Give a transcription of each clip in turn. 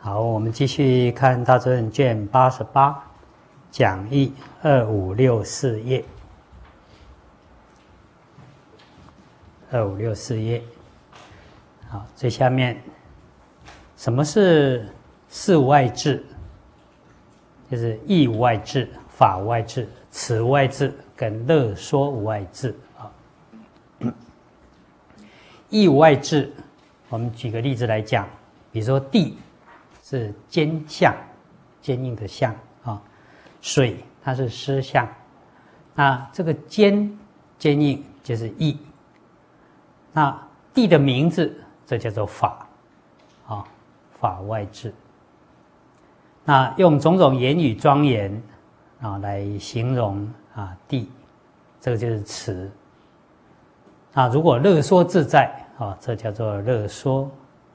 好，我们继续看大正卷88讲义2564页，2564页。好，最下面什么是事无外治？就是义无外治、法无外治、词无外治跟乐说无外治啊。义无外治，我们举个例子来讲，比如说地是坚相，坚硬的相啊；水它是湿相，那这个坚硬就是义。那地的名字，这叫做法啊，法外治。那用种种言语庄严啊来形容啊地，这个就是词。那如果乐说自在啊，这叫做乐说。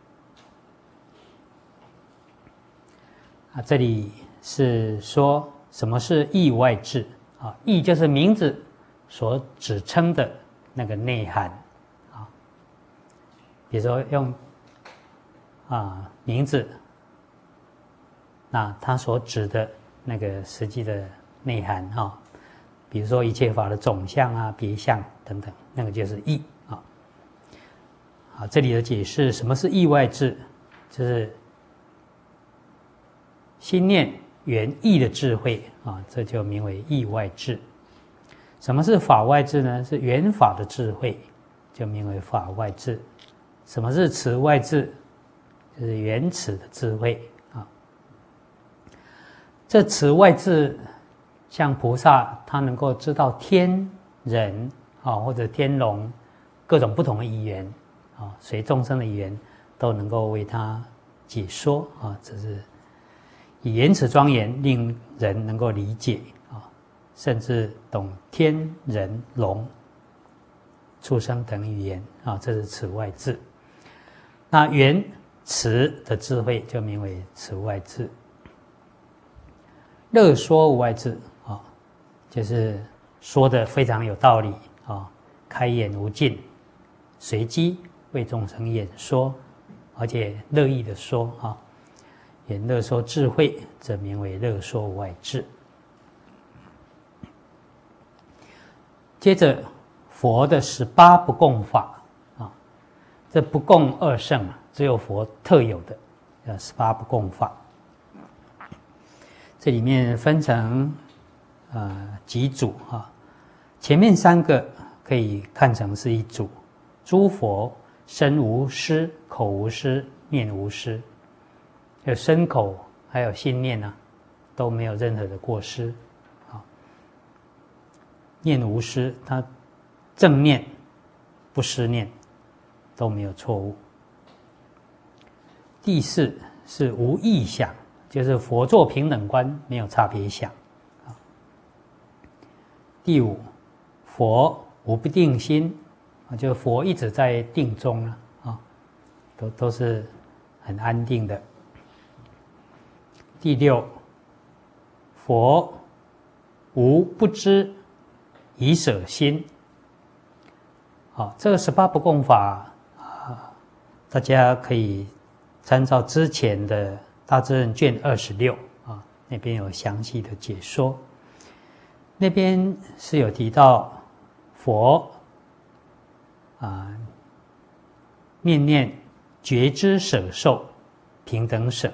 啊，这里是说什么是义无外治啊？义就是名字所指称的那个内涵啊。比如说用名字，那它所指的那个实际的内涵啊，比如说一切法的总相啊、别相等等，那个就是义啊。好，这里的解释，什么是义外治？就是心念圆义的智慧啊，这就名为义外治。什么是法外治呢？是圆法的智慧，就名为法外治。什么是词外治？就是圆词的智慧啊。这词外治，像菩萨他能够知道天人啊，或者天龙各种不同的语言啊，随众生的语言都能够为他解说啊，这是以言辞庄严，令人能够理解啊，甚至懂天人龙畜生等语言啊，这是词外治。那圆词的智慧就名为词外治。乐说无外治啊，就是说的非常有道理啊，开眼无尽，随机为众生演说，而且乐意的说啊。言乐说智慧，则名为乐说无外治。接着，佛的18不共法啊，这不共二圣，只有佛特有的叫18不共法。这里面分成几组啊，前面3个可以看成是一组：诸佛身无失，口无失，念无失。有身口还有心念啊，都没有任何的过失啊。念无失，他正念不失念，都没有错误。第4是无异想，就是佛作平等观，没有差别想啊。第5，佛无不定心啊，就是佛一直在定中了啊，都是很安定的。第6，佛无不知以舍心。好，这个18不共法啊，大家可以参照之前的大智论卷26啊，那边有详细的解说。那边是有提到佛念念觉知舍受平等舍。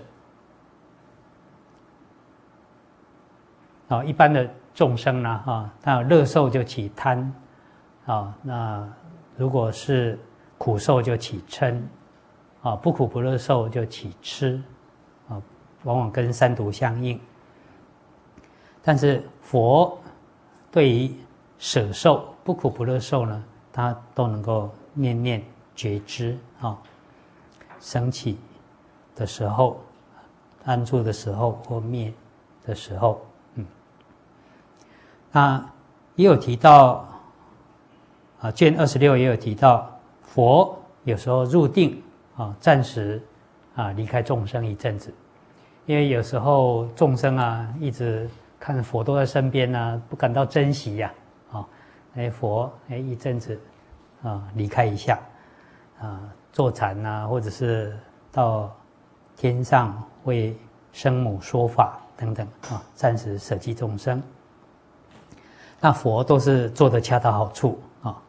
一般的众生呢，他有乐受就起贪，那如果是苦受就起嗔，不苦不乐受就起痴，往往跟三毒相应。但是佛对于舍受、不苦不乐受呢，他都能够念念觉知升起的时候、安住的时候或灭的时候。那也有提到卷26也有提到，佛有时候入定暂时离开众生一阵子，因为有时候众生一直看佛都在身边不感到珍惜呀佛一阵子离开一下坐禅或者是到天上为生母说法等等啊，暂时舍弃众生。那佛都是做得恰到好处啊，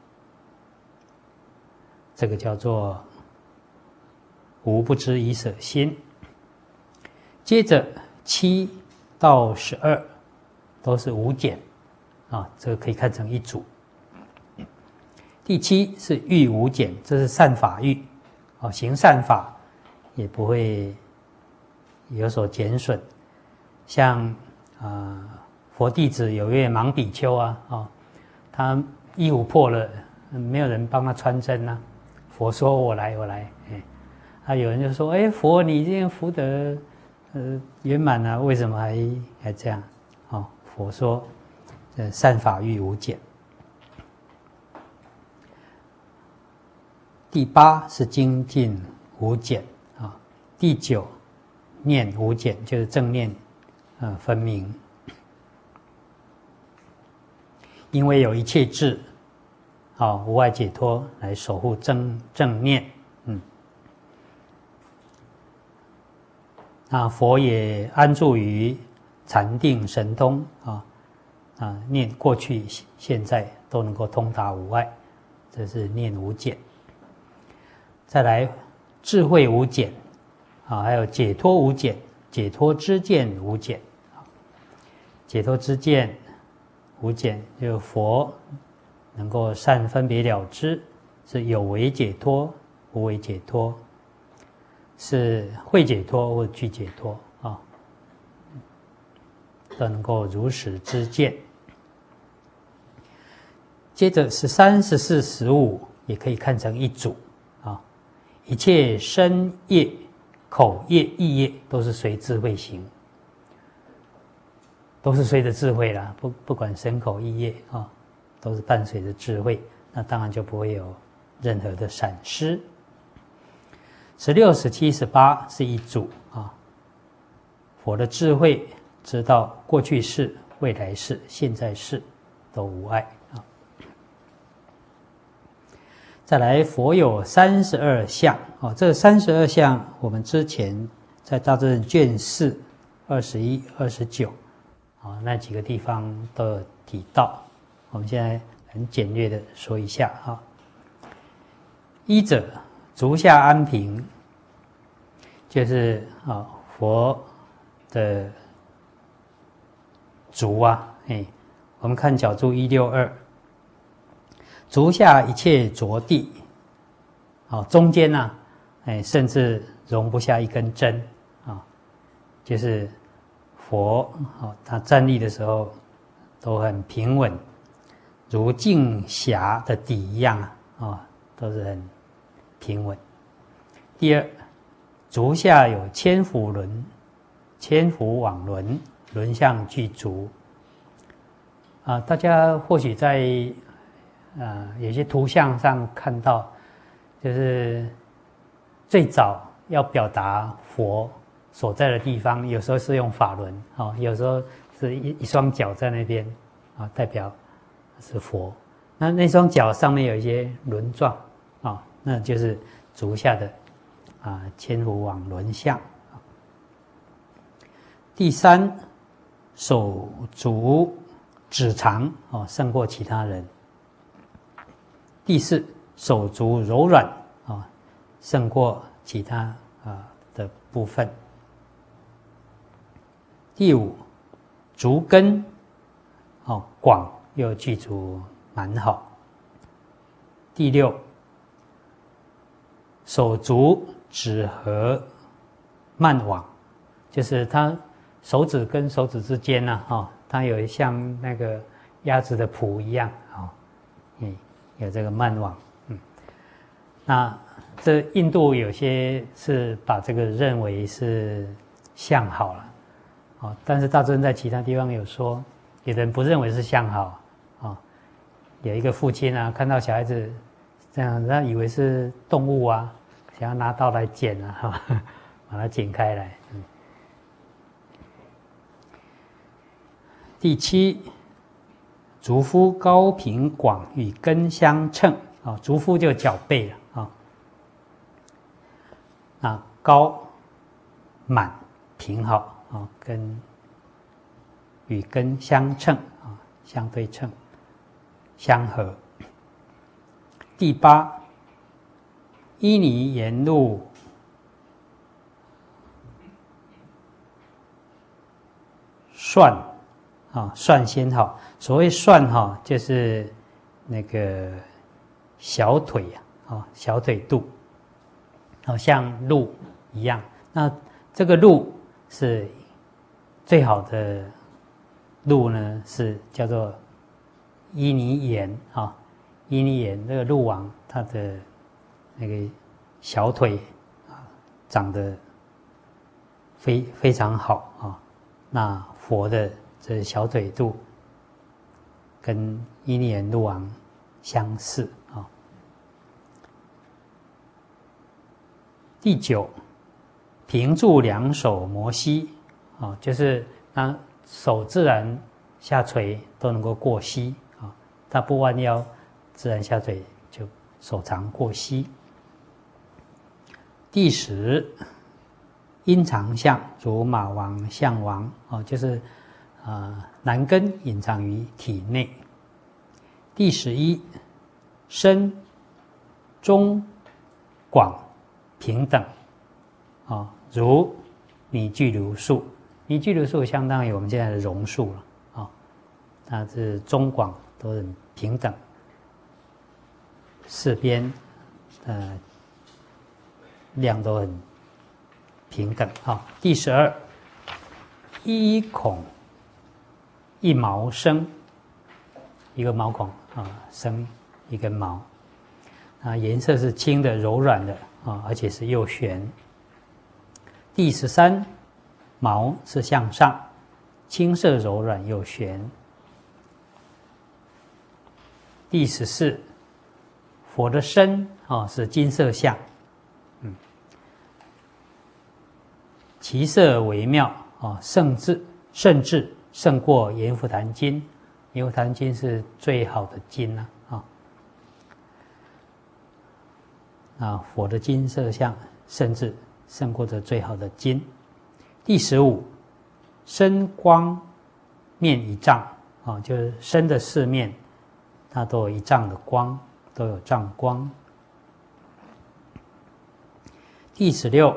这个叫做无不知已舍心。接着7到12都是无减啊，这个可以看成一组。第7是欲无减，这是善法欲啊，行善法也不会有所减损。像佛弟子有位盲比丘啊，他衣服破了，没有人帮他穿针啊。佛说：“我来。”有人就说：“佛，你这样福德圆满了，为什么还这样？”佛说：“善法欲无减。”第8是精进无减啊，第9念无减，就是正念分明。因为有一切智，无碍解脱来守护正念，那佛也安住于禅定神通念过去现在都能够通达无碍，这是念无减。再来智慧无减还有解脱无减，解脱知见无减。解脱知见无减，就是佛能够善分别了知，是有为解脱、无为解脱，是会解脱或具解脱都能够如实知见。接着13、14、15也可以看成一组一切身业、口业、意业都是随智慧行，都是随着智慧啦，不管身口意业都是伴随着智慧，那当然就不会有任何的闪失。16、17、18是一组佛的智慧知道过去世、未来世、现在世都无碍再来，佛有32相这32相我们之前在大智卷4、21、29那几个地方都有提到，我们现在很简略的说一下一者足下安平，就是佛的足我们看角注162，足下一切着地中间甚至容不下一根针就是佛他站立的时候都很平稳，如镜匣的底一样都是很平稳。第二，足下有千辐轮，千辐网轮，轮相具足大家或许在有些图像上看到，就是最早要表达佛所在的地方，有时候是用法轮有时候是一双脚在那边代表是佛。那双脚上面有一些轮状那就是足下的千辐网轮相。第三，手足指长胜过其他人。第四，手足柔软胜过其他的部分。第五，足根广又具足蛮好。第六，手足指合慢往，就是它手指跟手指之间它有像那个鸭子的蹼一样有这个慢往。那这印度有些是把这个认为是相好了但是大尊在其他地方有说，有的人不认为是相好有一个父亲看到小孩子这样，他以为是动物想要拿刀来剪把它剪开来。第七，足夫高平广与根相称足夫就脚背了高满平好啊，与根相称啊，相对称，相合。第8，依泥沿路算啊，算先好。所谓算哈，就是那个小腿啊，小腿肚，好像路一样。那这个路是最好的路呢，是叫做依泥岩啊，依泥岩这个鹿王，它的那个小腿啊，长得非常好啊。那佛的这小腿肚跟依泥岩鹿王相似啊。第9，平住两手摩膝啊，就是当手自然下垂都能够过膝啊，它不弯腰，自然下垂就手长过膝。第10，阴藏相如马王、象王哦，就是男根隐藏于体内。第11，身中广平等啊，如拟具如树。拟具如树相当于我们现在的榕树了啊，它是中广都很平等，四边量都很平等啊。第12，一孔一毛生，一个毛孔啊，生一根毛啊，颜色是青的、柔软的啊，而且是右旋。第13，毛是向上，青色柔软右旋。第14，佛的身啊是金色相，其色微妙啊，甚至胜过阎浮檀金。阎浮檀金是最好的金啊，佛的金色相甚至胜过这最好的金。第15，身光面一丈啊，就是身的四面，它都有一丈的光，都有丈光。第16，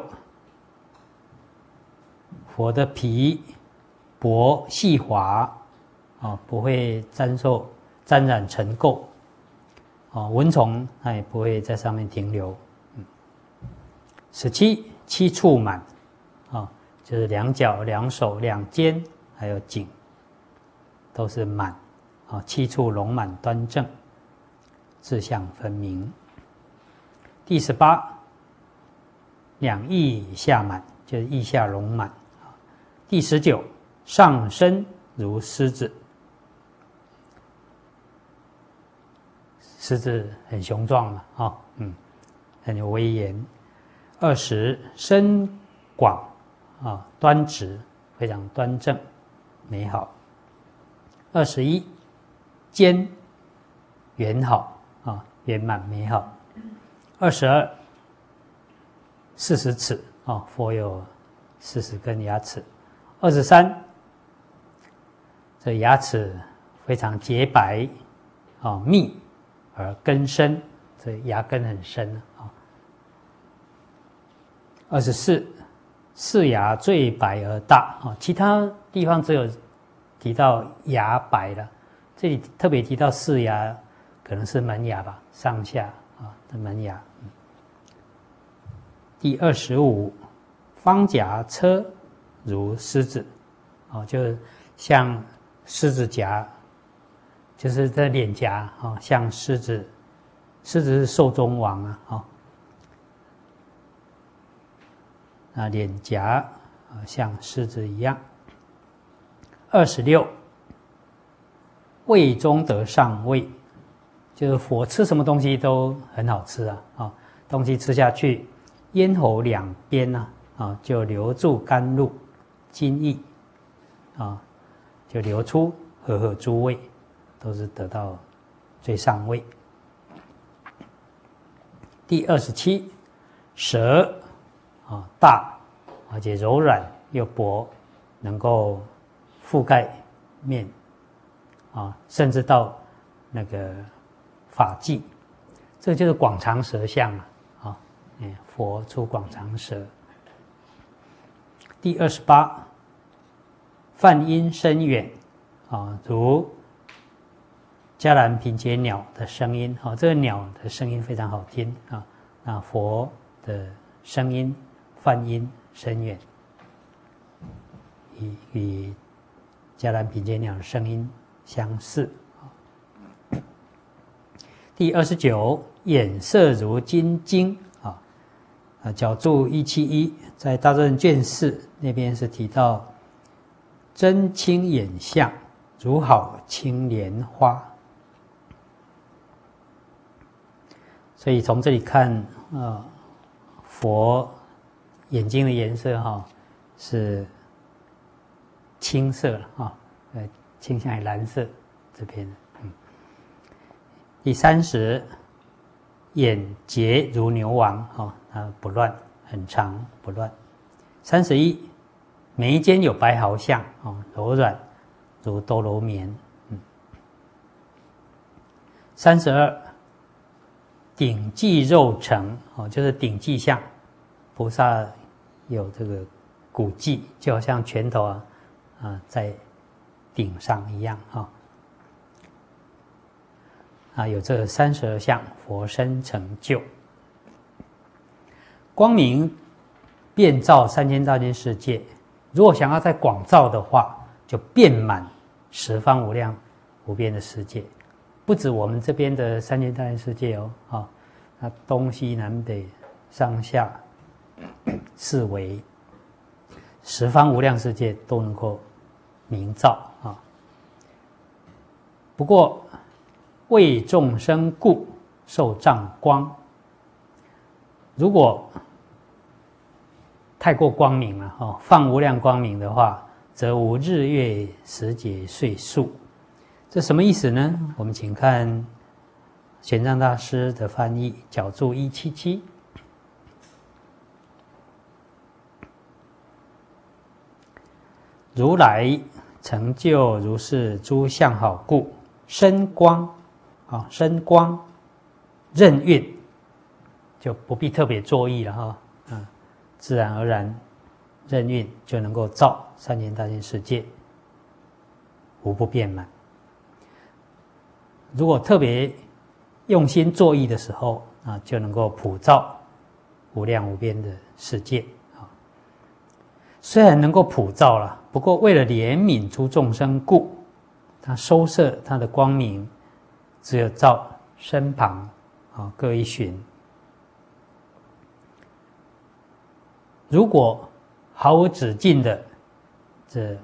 佛的皮薄细滑啊，不会沾染尘垢啊，蚊虫它也不会在上面停留。17，七处满啊，就是两脚、两手、两肩还有颈都是满啊，七处龙满端正，志向分明。第18，两翼下满，就是翼下龙满。第19，上身如狮子，狮子很雄壮嘛，很有威严。20，身广啊，端直，非常端正美好。21，肩圆好啊，圆满美好。22， 40齿啊，佛有40根牙齿。23，这牙齿非常洁白啊，密而根深，这牙根很深啊。24，四牙最白而大啊，其他地方只有提到牙白了，这里特别提到四牙，可能是门牙吧，上下啊的门牙。第25，方颊车如狮子啊，就像狮子颊，就是这脸颊啊，像狮子，狮子是兽中王脸颊像狮子一样。26，味中得上味，就是佛吃什么东西都很好吃东西吃下去，咽喉两边就留住甘露津液就流出和合诸味，都是得到最上位。第27，舌大而且柔软又薄，能够覆盖面甚至到那个发际，这就是广长舌相佛出广长舌。第28，梵音深远如迦兰频结鸟的声音这个鸟的声音非常好听那佛的声音梵音深远，与迦兰频结鸟的声音相似。第29，眼色如金睛角注171，在大正卷4那边是提到真清眼相，如好青莲花。所以从这里看佛眼睛的颜色是青色倾向于蓝色这边。第30，眼睫如牛王它不乱，很长不乱。31，眉间有白毫相柔软如多罗棉。32，顶髻肉成就是顶髻相，菩萨有这个骨髻，就好像拳头在顶上一样有这个32相，佛身成就。光明遍照3000大千世界，如果想要再广照的话，就遍满十方无量无边的世界，不止我们这边的3000大千世界那东西南北上下四维十方无量世界都能够明照不过为众生故受障光，如果太过光明了放无量光明的话，则无日月时节岁数。这什么意思呢？我们请看玄奘大师的翻译，角注177。如来成就如是诸相好故，身光身光任运，就不必特别作意了自然而然任运就能够照3000大千世界，无不遍满。如果特别用心作意的时候就能够普照无量无边的世界虽然能够普照了，不过为了怜悯诸众生故，他收摄他的光明，只有照身旁各一旬。如果毫无止境的这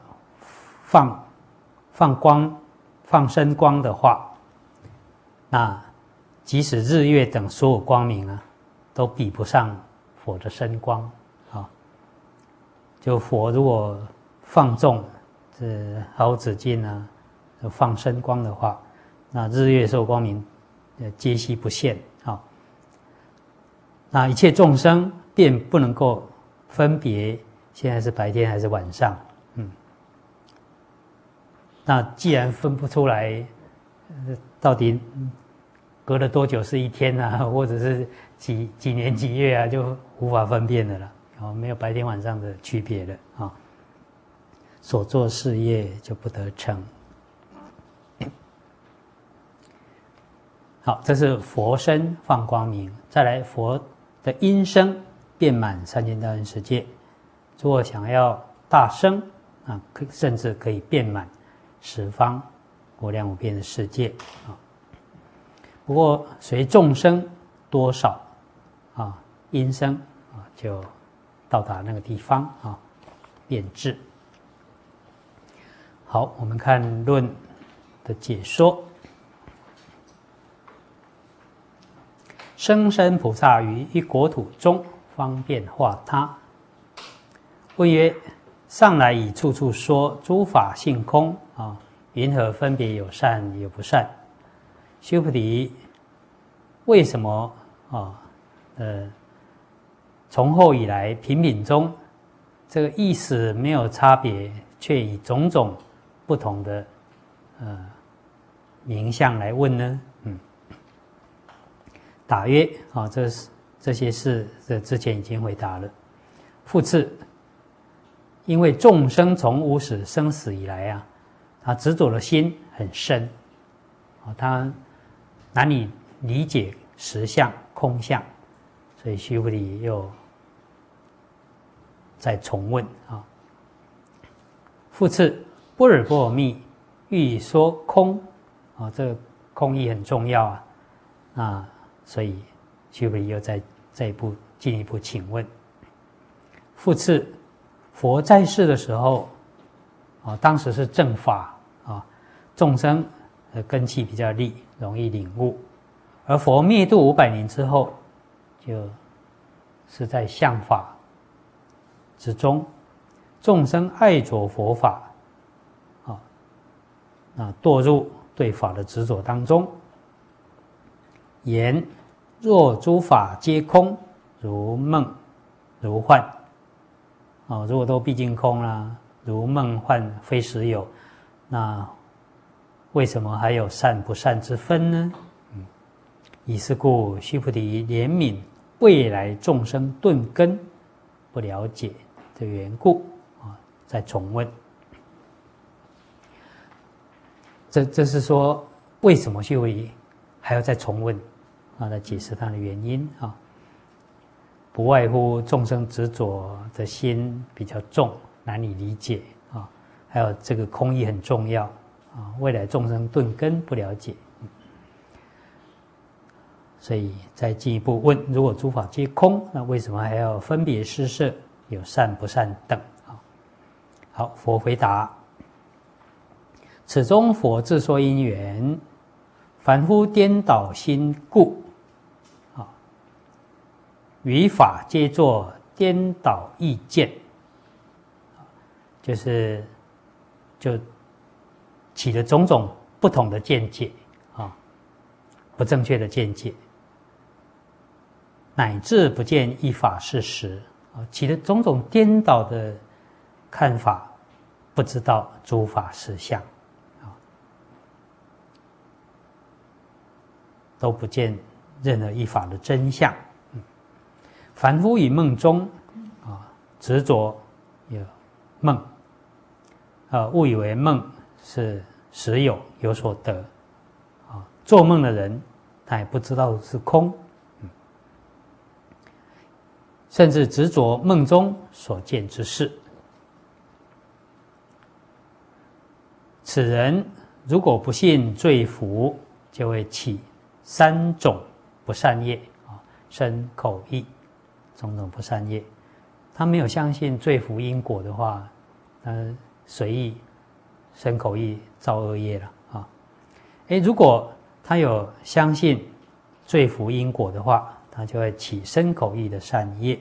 放光放身光的话，那即使日月等所有光明都比不上佛的身光就佛如果放纵这毫无止境放身光的话，那日月所有光明皆悉不现那一切众生便不能够分别现在是白天还是晚上那既然分不出来到底隔了多久是一天或者是几年几月就无法分辨的了没有白天晚上的区别了所做事业就不得成。好，这是佛身放光明。再来，佛的音声遍满3000大千世界。如果想要大声甚至可以遍满十方无量无边的世界不过随众生多少音声就到达那个地方变质。好，我们看论的解说。生身菩萨于一国土中，方便化他。问曰：上来已处处说诸法性空云何分别有善有不善？须菩提，为什么从后以来品品中这个意思没有差别，却以种种不同的名相来问呢？答曰：这些事，这之前已经回答了。复次，因为众生从无始生死以来啊，他执着的心很深，他难以理解实相、空相，所以须菩提又再重问啊。复次，般若波罗蜜欲说空这个空义很重要啊，所以须菩提又再进一步请问。复次，佛在世的时候当时是正法众生的根器比较利，容易领悟，而佛灭度500年之后，就是在相法之中，众生爱着佛法那堕入对法的执着当中。言若诸法皆空，如梦如幻如果都毕竟空啦，如梦幻非实有，那为什么还有善不善之分呢？以是故，须菩提怜悯未来众生顿根不了解的缘故再重问。这是说为什么须菩提还要再重问来解释它的原因不外乎众生执着的心比较重，难以理解还有这个空义很重要未来众生顿根不了解，所以再进一步问：如果诸法皆空，那为什么还要分别施设，有善不善等好，佛回答：此中佛自说因缘，凡夫颠倒心故于法皆作颠倒意见，就起了种种不同的见解不正确的见解，乃至不见一法事实起了种种颠倒的看法，不知道诸法实相都不见任何一法的真相。凡夫于梦中执着有梦误以为梦是实有所得做梦的人他也不知道是空甚至执着梦中所见之事。此人如果不信罪福，就会起3种不善业身口意种种不善业。他没有相信罪福因果的话，随意身口意造恶业了如果他有相信罪福因果的话，他就会起身口意的善业。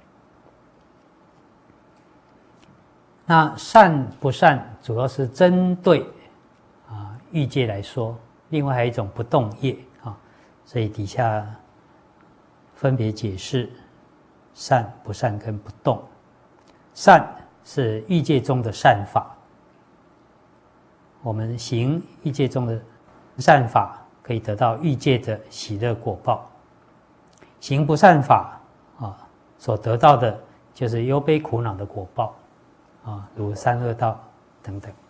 那善不善主要是针对欲界来说，另外还有一种不动业所以底下分别解释善不善跟不动。善是欲界中的善法，我们行欲界中的善法，可以得到欲界的喜乐果报。行不善法所得到的就是忧悲苦恼的果报如三恶道等等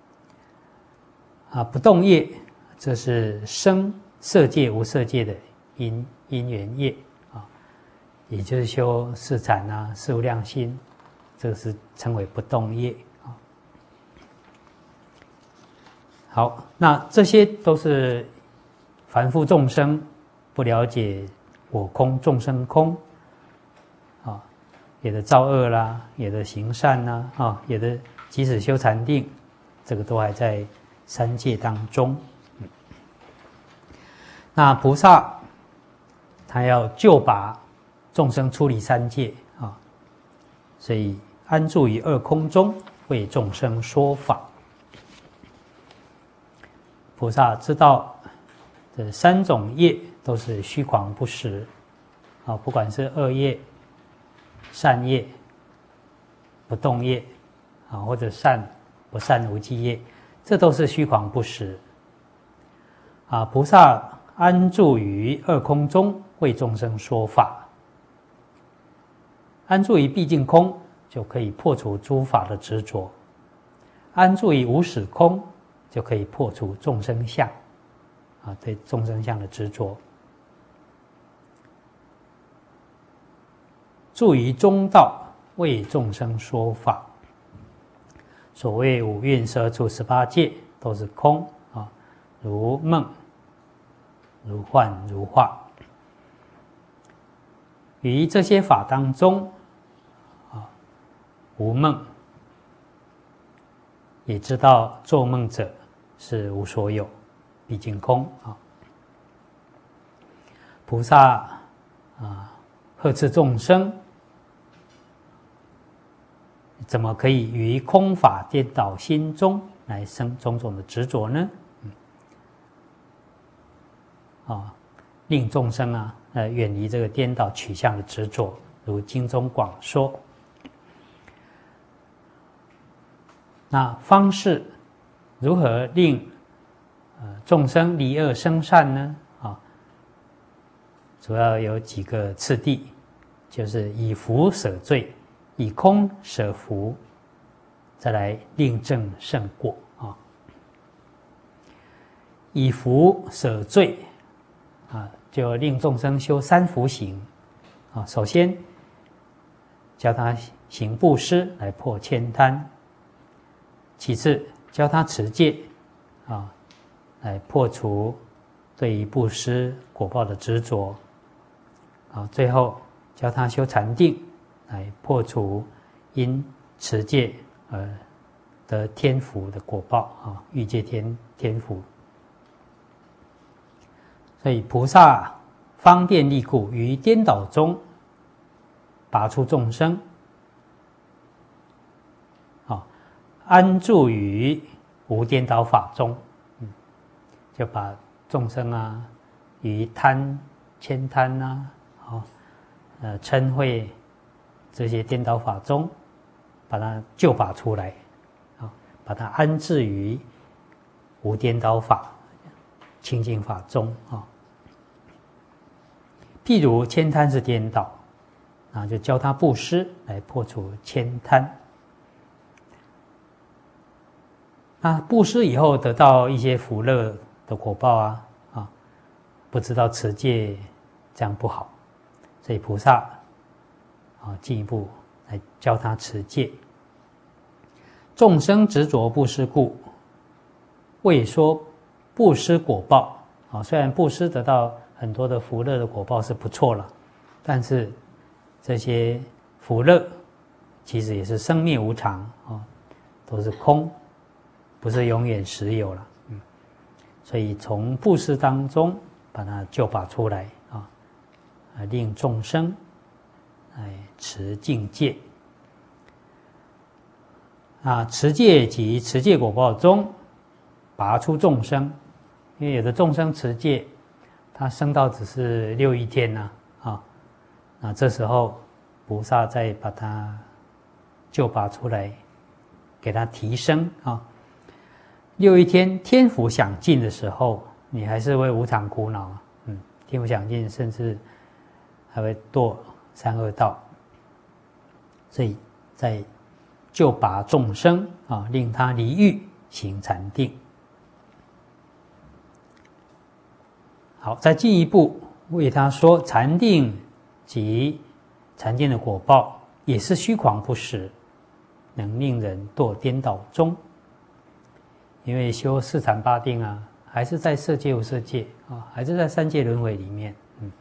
不动业，这是生色界无色界的因缘业也就是修四禅四无量心，这是称为不动业好，那这些都是凡夫众生不了解我空众生空有的造恶啦，有的行善啦有的即使修禅定，这个都还在三界当中那菩萨他要救拔众生出离三界所以安住于二空中，为众生说法。菩萨知道这3种业都是虚诳不实不管是恶业善业不动业或者善不善无记业，这都是虚诳不实菩萨安住于二空中，为众生说法。安住于毕竟空，就可以破除诸法的执着；安住于无始空，就可以破除众生相对众生相的执着。住于中道，为众生说法。所谓五蕴摄处18界，都是空如梦如幻如化。于这些法当中无梦，也知道做梦者是无所有，毕竟空菩萨呵斥众生，怎么可以于空法颠倒心中来生种种的执着呢？令众生远离这个颠倒取向的执着，如经中广说。那方式如何令众生离恶生善呢？主要有几个次第，就是以福舍罪，以空舍福，再来令正胜过以福舍罪就令众生修三福行首先教他行布施来破慳贪，其次教他持戒来破除对于布施果报的执着最后教他修禅定来破除因持戒而得天福的果报欲界天福。所以菩萨方便利故，于颠倒中拔出众生安住于无颠倒法中就把众生于慳贪嗔恚这些颠倒法中把它救拔出来把它安置于无颠倒法清净法中譬如慳贪是颠倒就教他布施来破除慳贪。布施以后得到一些福乐的果报不知道持戒这样不好，所以菩萨进一步来教他持戒。众生执着布施故，为说布施果报虽然布施得到很多的福乐的果报是不错了，但是这些福乐其实也是生灭无常都是空，不是永远实有了所以从布施当中把它救拔出来令众生来持净戒持戒及持戒果报中拔出众生。因为有的众生持戒他升到只是6亿天那这时候菩萨再把它救拔出来，给他提升6亿天天福享尽的时候，你还是会无常苦恼天福享尽，甚至还会堕三恶道。所以在救拔众生令他离欲行禅定。好，再进一步为他说禅定及禅定的果报也是虚诳不实，能令人堕颠倒中。因为修四禅八定还是在色界无色界还是在三界轮回里面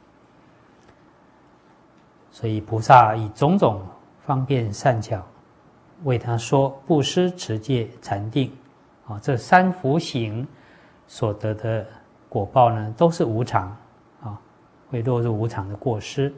所以菩萨以种种方便善巧为他说布施持戒禅定这三福行所得的果报呢，都是无常会落入无常的过失。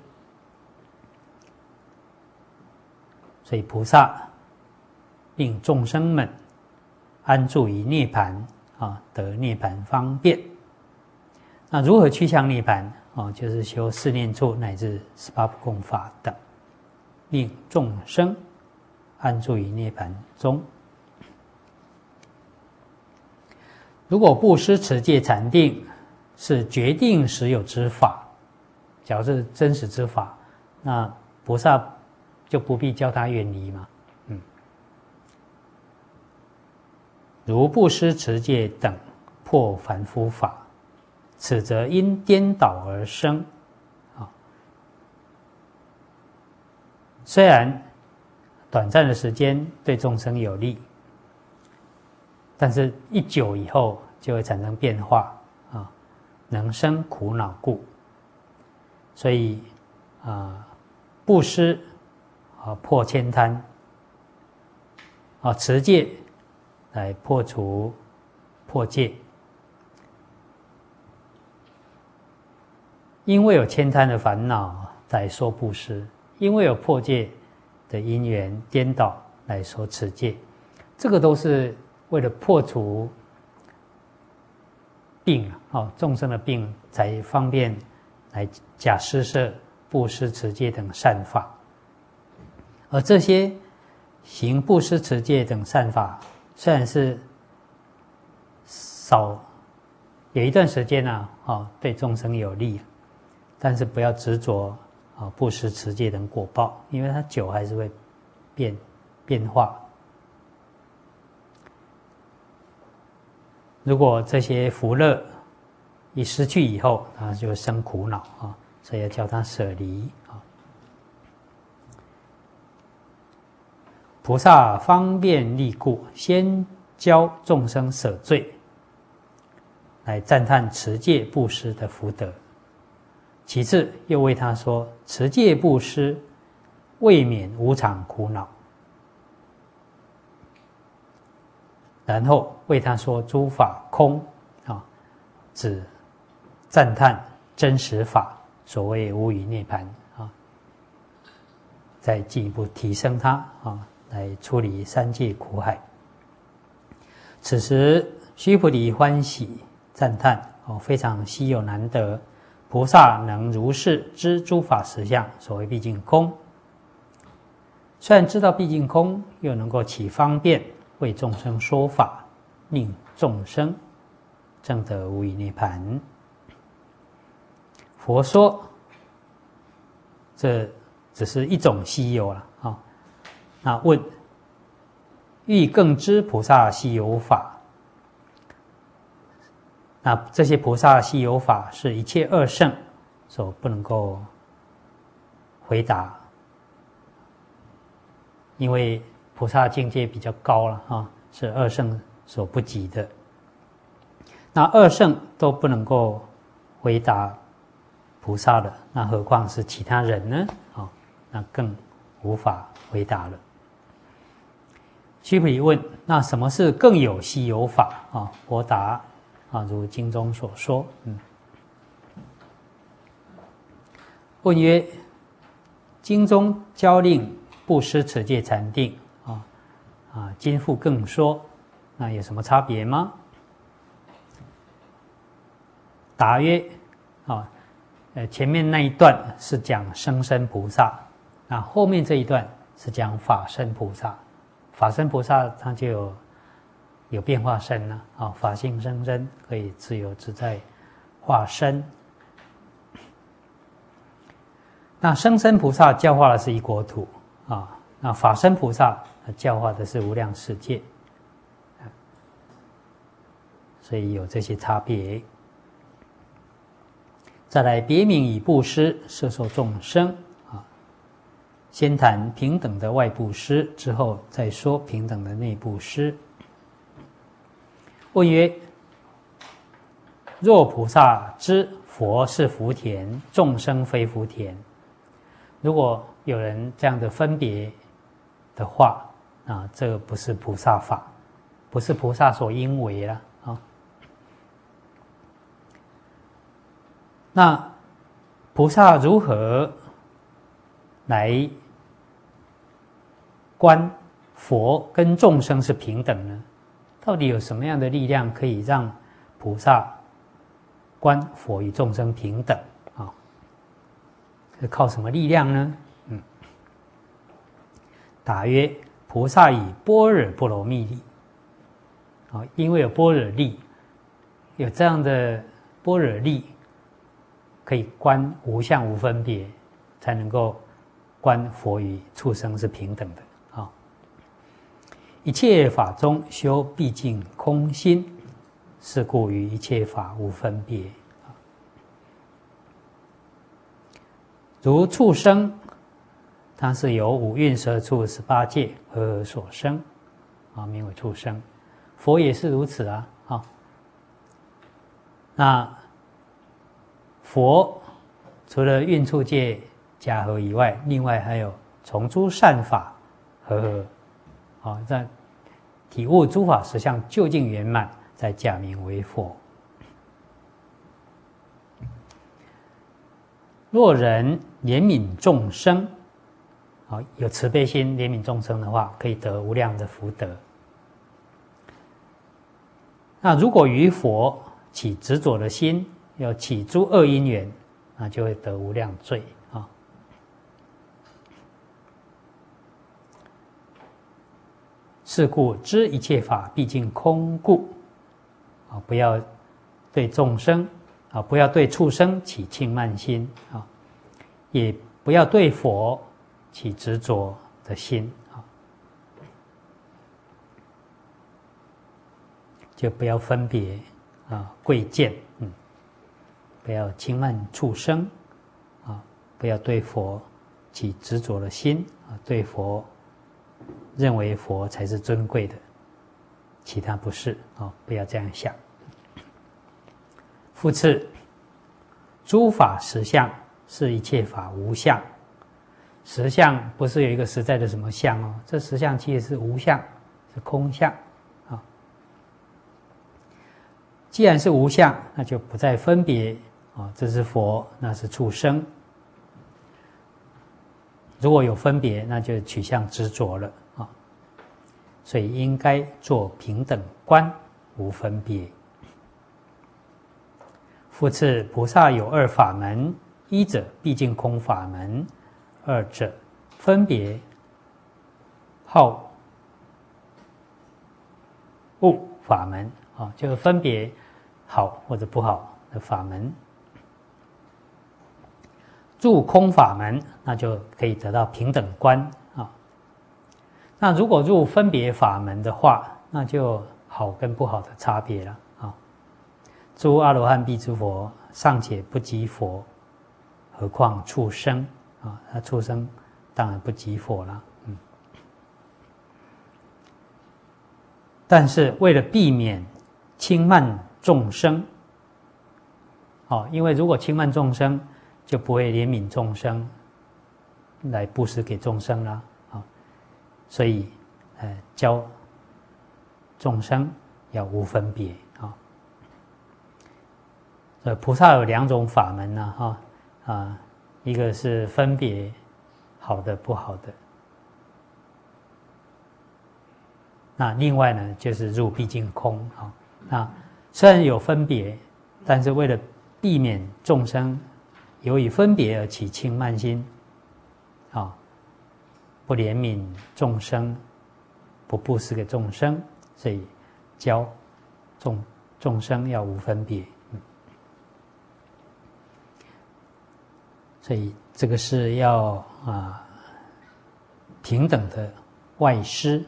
所以菩萨令众生们安住于涅槃得涅槃方便。那如何趋向涅槃就是修四念处乃至18不共法等，令众生安住于涅盘中。如果布施、持戒、禅定是决定实有之法，假如是真实之法，那菩萨就不必教他远离嘛。如布施、持戒等破凡夫法，此则因颠倒而生。虽然短暂的时间对众生有利，但是一久以后就会产生变化能生苦恼故。所以布施破悭贪持戒来破除破戒。因为有悭贪的烦恼来说布施，因为有破戒的因缘颠倒来说持戒，这个都是为了破除病众生的病，才方便来假施设布施、持戒等善法。而这些行布施、持戒等善法，虽然是少有一段时间对众生有利，但是不要执着布施、持戒等果报，因为它久还是会变化。如果这些福乐一失去以后，它就生苦恼所以要叫它舍离菩萨方便利故，先教众生舍罪，来赞叹持戒布施的福德。其次又为他说持戒布施未免无常苦恼，然后为他说诸法空只赞叹真实法，所谓无余涅槃再进一步提升他来处理三界苦海。此时须菩提欢喜赞叹非常稀有难得，菩萨能如是知诸法实相，所谓毕竟空。虽然知道毕竟空，又能够起方便为众生说法，令众生证得无余涅槃。佛说这只是一种稀有了那问欲更知菩萨稀有法，那这些菩萨稀有法是一切二圣所不能够回答，因为菩萨境界比较高了是二圣所不及的。那二圣都不能够回答菩萨的，那何况是其他人呢那更无法回答了。须菩提问：那什么是更有稀有法佛答如经中所说问曰：经中教令布施、持戒、禅定今复更说，那有什么差别吗？答曰：前面那一段是讲生身菩萨，那后面这一段是讲法身菩萨。法身菩萨他就有变化身了法性生身，可以自由自在化身。那生身菩萨教化的是一国土那法身菩萨教化的是无量世界，所以有这些差别。再来别名以布施摄受众生先谈平等的外布施，之后再说平等的内布施。问曰：若菩萨知佛是福田，众生非福田，如果有人这样的分别的话这个不是菩萨法，不是菩萨所应为了那菩萨如何来观佛跟众生是平等呢？到底有什么样的力量可以让菩萨观佛与众生平等是靠什么力量呢？答曰： 菩萨以般若波罗蜜力，因为有般若力，有这样的般若力，可以观无相无分别，才能够观佛与畜生是平等的。一切法中修毕竟空心，是故于一切法无分别。如畜生，它是由五蕴十二处18界合所生，名为畜生。佛也是如此啊。那佛除了蕴处界假合以外，另外还有从诸善法合，在体悟诸法实相究竟圆满，再假名为佛。若人怜悯众生，有慈悲心怜悯众生的话，可以得无量的福德。那如果于佛起执着的心，要起诸恶因缘，那就会得无量罪。是故知一切法毕竟空故，不要对众生不要对畜生起轻慢心也不要对佛起执着的心就不要分别贵贱，不要轻慢畜生不要对佛起执着的心对佛认为佛才是尊贵的，其他不是不要这样想。复次，诸法实相是一切法无相。实相不是有一个实在的什么相这实相其实是无相，是空相既然是无相，那就不再分别这是佛，那是畜生。如果有分别，那就取向执着了所以应该做平等观，无分别。复次，菩萨有二法门，一者毕竟空法门，二者分别好恶法门就是分别好或者不好的法门。入空法门，那就可以得到平等观那如果入分别法门的话，那就好跟不好的差别了诸阿罗汉辟支佛尚且不及佛，何况畜生那畜生当然不及佛了但是为了避免轻慢众生因为如果轻慢众生，就不会怜悯众生来布施给众生啦所以教众生要无分别所以菩萨有两种法门一个是分别好的不好的，那另外呢就是入毕竟空那虽然有分别，但是为了避免众生由于分别而起轻慢心不怜悯众生，不布施给众生，所以教众生要无分别所以这个是要平等的外施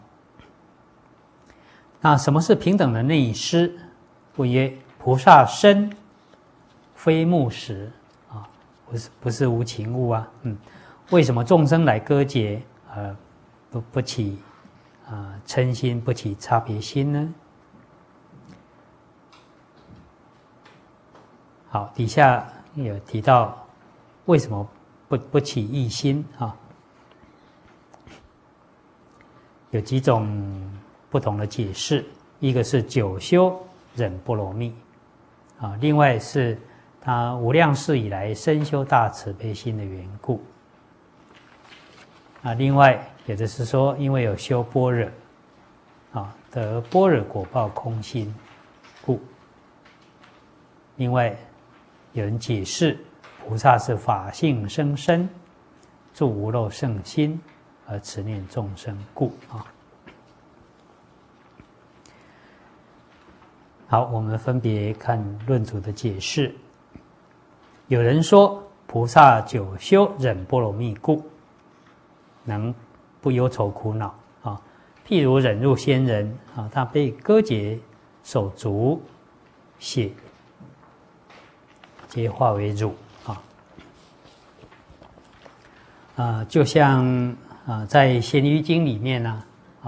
那什么是平等的内施？故曰：菩萨身非木石不是无情物为什么众生来割截不起嗔心，不起差别心呢？好，底下有提到为什么不起异心有几种不同的解释，一个是久修忍波罗蜜另外是他无量世以来深修大慈悲心的缘故另外有的是说因为有修般若得般若果报空心故。另外有人解释菩萨是法性生身，住无漏圣心而慈念众生故啊。好，我们分别看论主的解释。有人说，菩萨久修忍波罗蜜故，能不忧愁苦恼啊。譬如忍辱仙人啊，他被割截手足血，皆化为乳就像在《咸鱼经》里面呢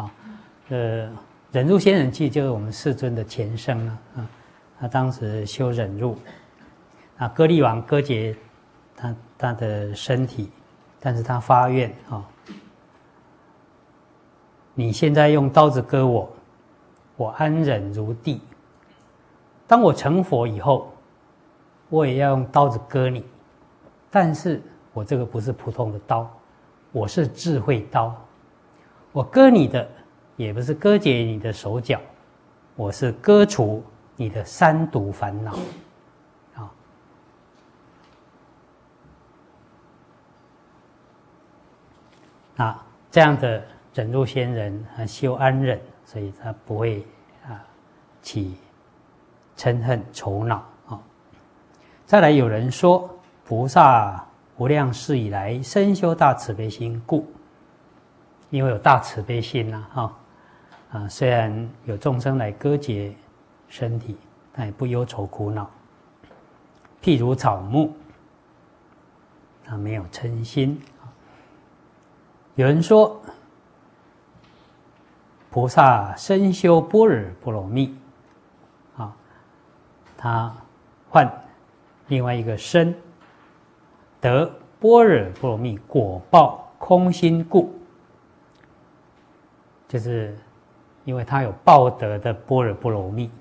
忍辱仙人其实就是我们世尊的前生他当时修忍辱，歌利王割截他的身体，但是他发愿你现在用刀子割我，我安忍如地。当我成佛以后，我也要用刀子割你，但是我这个不是普通的刀，我是智慧刀。我割你的也不是割截你的手脚，我是割除你的三毒烦恼这样的忍辱仙人修安忍，所以他不会起嗔恨愁恼再来有人说，菩萨无量世以来深修大慈悲心故，因为有大慈悲心虽然有众生来割截身体，但也不忧愁苦恼。譬如草木，没有嗔心。有人说，菩萨深修般若波罗蜜他换另外一个身，得般若波罗蜜果报空心故，就是因为他有报得的般若波罗蜜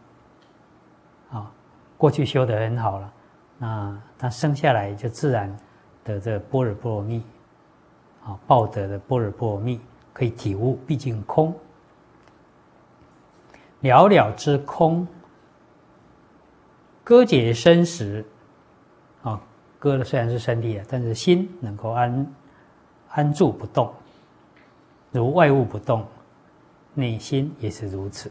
过去修得很好了，那他生下来就自然得这般若波罗蜜报得的般若波罗蜜，可以体悟毕竟空，了了之空。割截身时割的虽然是身体但是心能够安住不动，如外物不动，内心也是如此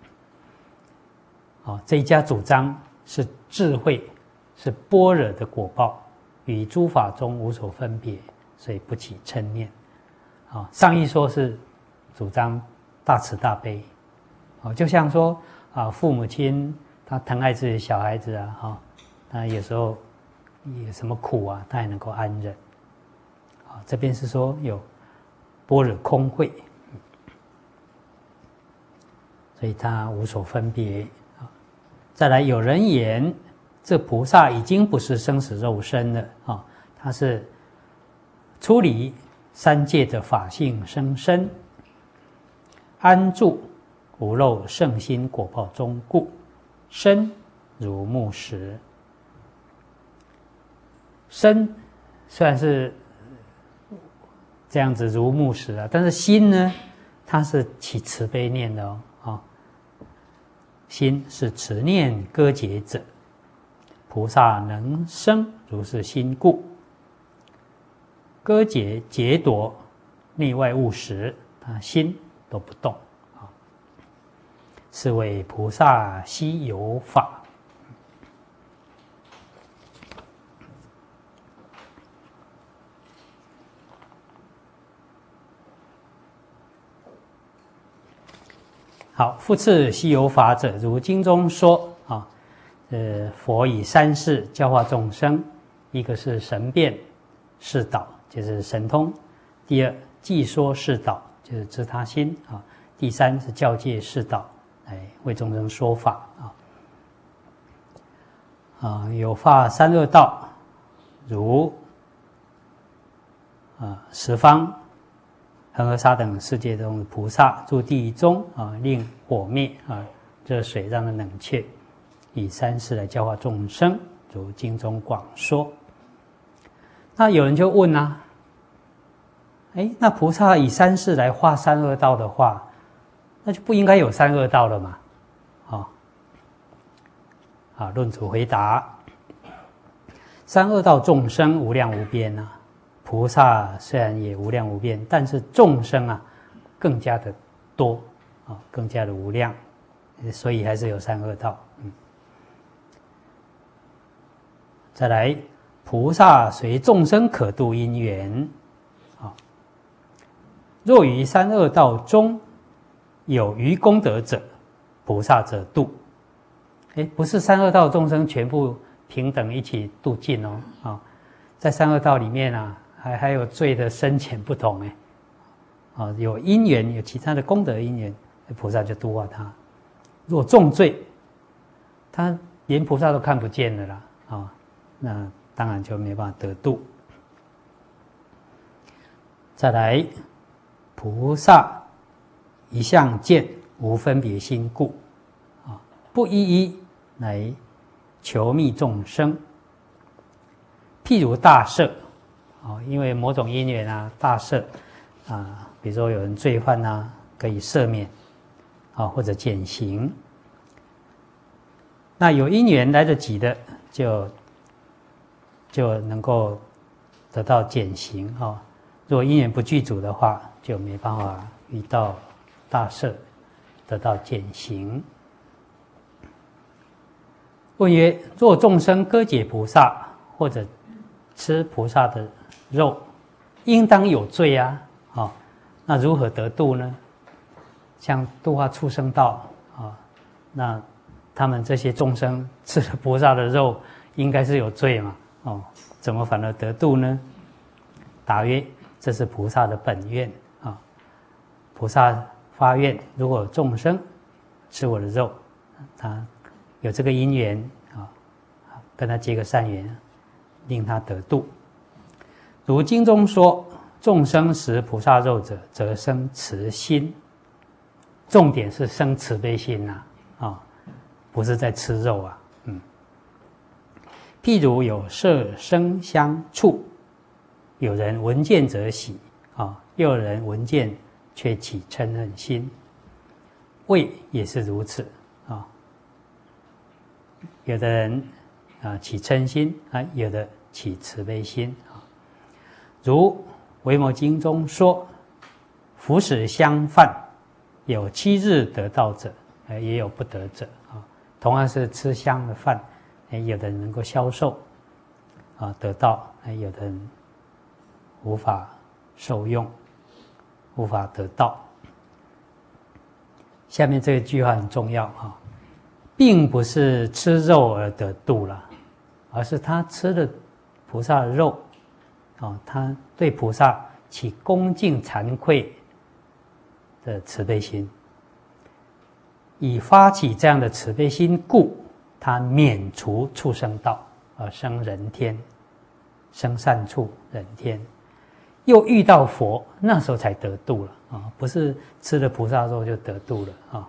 这一家主张是智慧，是般若的果报，与诸法中无所分别，所以不起嗔念上一说是主张大慈大悲就像说父母亲他疼爱自己的小孩子他有时候有什么苦他也能够安忍这边是说有般若空慧，所以他无所分别再来有人言，这菩萨已经不是生死肉身了他是出离三界的法性生身，安住无漏圣心果报中故，身如木石。身虽然是这样子如木石但是心呢，它是起慈悲念的心是慈念割截者，菩萨能生如是心故，割截截夺内外物时，他心都不动是为菩萨悉有法。好，复次悉有法者，如经中说佛以三世教化众生，一个是神变示导，就是神通；第二记说示导，就是知他心第三是教戒示导，来为众生说法有发三恶道，如十方恒河沙等世界中的菩萨住地狱中令火灭热水让它冷却，以三世来教化众生，如经中广说。那有人就问那菩萨以三世来化三恶道的话，那就不应该有三恶道了嘛论主回答，三恶道众生无量无边菩萨虽然也无量无边，但是众生啊更加的多啊，更加的无量，所以还是有三恶道。再来，菩萨随众生可度因缘啊，若于三恶道中有余功德者，菩萨则度。不是三恶道众生全部平等一起度尽哦啊，在三恶道里面啊，还有罪的深浅不同啊，有因缘，有其他的功德因缘，菩萨就度化他。若重罪，他连菩萨都看不见了啦啊，那当然就没办法得度。再来，菩萨一向见无分别心故啊，不一一来求觅众生。譬如大赦啊，因为某种因缘啊，大赦啊，比如说有人罪犯啊，可以赦免啊，或者减刑。那有因缘来得及的，就能够得到减刑啊。如果因缘不具足的话，就没办法遇到大赦，得到减刑。问曰：若众生割解菩萨，或者吃菩萨的肉，应当有罪啊！那如何得度呢？像度化畜生道啊，那他们这些众生吃了菩萨的肉，应该是有罪嘛？怎么反而得度呢？答曰：这是菩萨的本愿啊！菩萨发愿，如果有众生吃我的肉，他有这个因缘啊，跟他结个善缘，令他得度。如经中说，众生食菩萨肉者，则生慈心。重点是生慈悲心啊，不是在吃肉啊。譬如有色声香触，有人闻见则喜啊，又有人闻见却起嗔恨心。味也是如此啊，有的人起嗔心啊，有的起慈悲心啊。如维摩经中说，服食香饭，有7日得道者，也有不得者啊。同样是吃香的饭，有的人能够消受啊得道，有的人无法受用，无法得道。下面这一句话很重要啊，并不是吃肉而得度了，而是他吃了菩萨的肉他对菩萨起恭敬惭愧的慈悲心，以发起这样的慈悲心故，他免除畜生道而生人天，生善处人天，又遇到佛，那时候才得度了不是吃了菩萨肉就得度了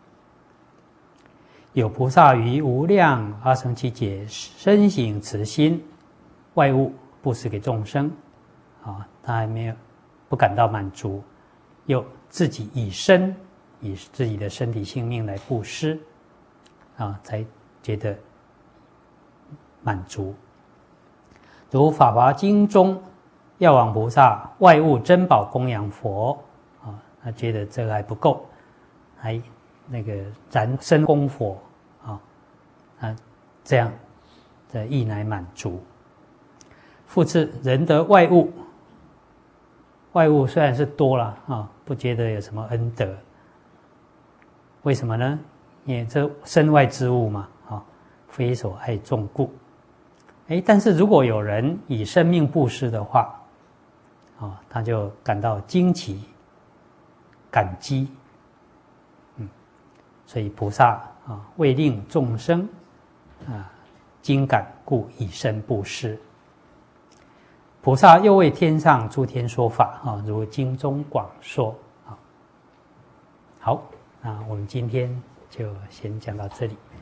有菩萨于无量阿僧祇劫深行慈心，外物布施给众生他还没有不感到满足，又自己以自己的身体性命来布施才觉得满足。如《法华经》中，药王菩萨外物珍宝供养佛他觉得这个还不够，还燃身供佛这样的意乃满足。复次，人得外物，外物虽然是多了不觉得有什么恩德，为什么呢？因为这身外之物嘛非所爱众故。但是如果有人以生命布施的话他就感到惊奇感激所以菩萨为令众生惊感，故以身布施。菩萨又为天上诸天说法如经中广说好，那我们今天就先讲到这里。